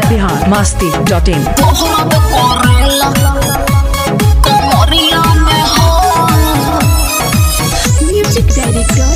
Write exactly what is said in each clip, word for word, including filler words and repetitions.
Bihar Masti dot in. Music director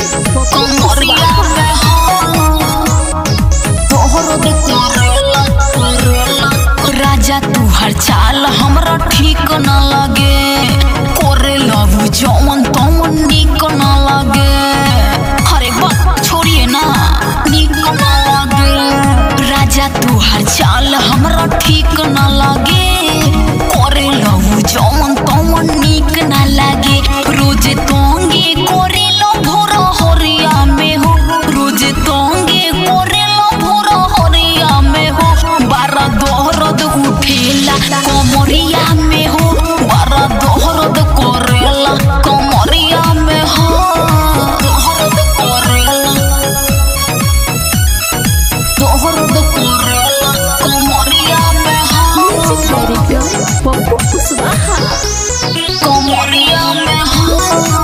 Raja तू हर चाल हमरा ठीक न लगे, कोरे लव जौन तौन निक न लगे। अरे बात छोड़िए ना, निक न लगे। राजा तू हर चाल हमरा ठीक न लगे, कोरे लव जौन तौन निक न लगे। रोज तोंगे कोरे लो भोरा होरिया में हो, रोज तोंगे कोरे लो भोरा होरिया में हो। बारा दोहरद उठेला कमरिया में हो, बारा दोहरद करेला कमरिया में हो। दोहरद करेला दोहरद करेला कमरिया में हो। म्यूजिक डायरेक्टर पप्पू कुशवाहा कमरिया में हो।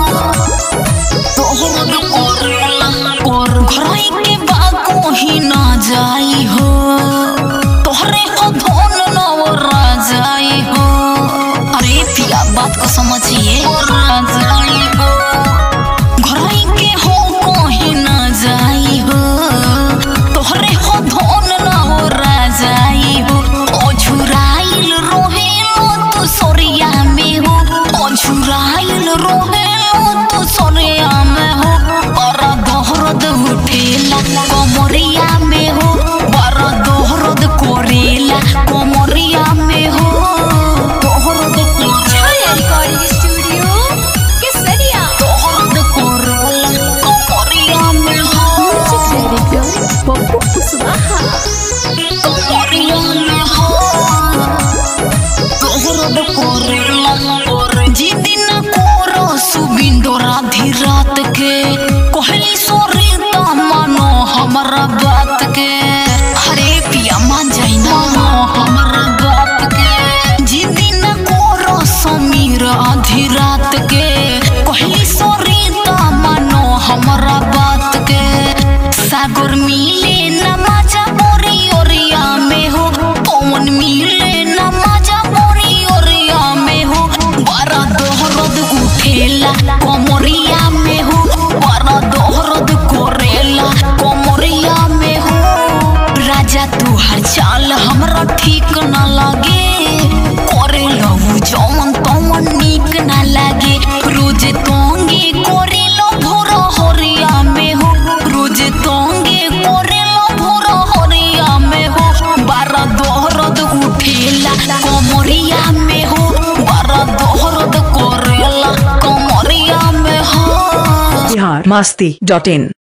दोहरद करेला और घरई के बाको ही ना जाई हो, तोहरे अधोन नवरा जाई हो। अरे पिया बात को समझिए, जाई हो घरई के हो कहीं ना जाई हो, तोहरे अधोन नवरा जाई हो। अझुराइल रोहेलो तू सोरिया में हो, अझुराइल रोहेलो तू सोरिया में हो। बड़ा दोहरद उठेला कमरिया में हो, बड़ा दोहरद कोरेला कमरिया में हो। दोहरद कोरेला रिकॉर्डिंग स्टूडियो केसरिया। दोहरद कोरेला कमरिया में हो। म्यूजिक डायरेक्टर पप्पू कुशवाहा कमरिया में हो। दोहरद कोरेला और जिदी न कोरो सुबिंदो राधी रात के, कोहली सोरी ता मानो हमरा बात के। हरे पिया मान जाई ना हमरा बात के। जिदी न कोरो समीर आधी रात के, कोहली सोरी ता मानो हमरा बात के। सागर मिले न मजा बोरी ओरिया में हो, पवन मिले न मजा बोरी ओरिया में हो। बारा दोहरद उठेला कमरिया में हो, बारा दोहरद कोरेला कमरिया में हो। राजा तू हर चाल हमरा ठीक न लगे, कोरे लव जौन तौन निक न लगे। रोज तोंगे कोरे लो भोरा होरिया में हो, रोज तोंगे कोरे लो भोरा होरिया में हो। बारा दोहरद उठेला कमरिया में हो, बारा दोहरद कोरेला कमरिया में हो। बिहार मस्ती डॉट इन।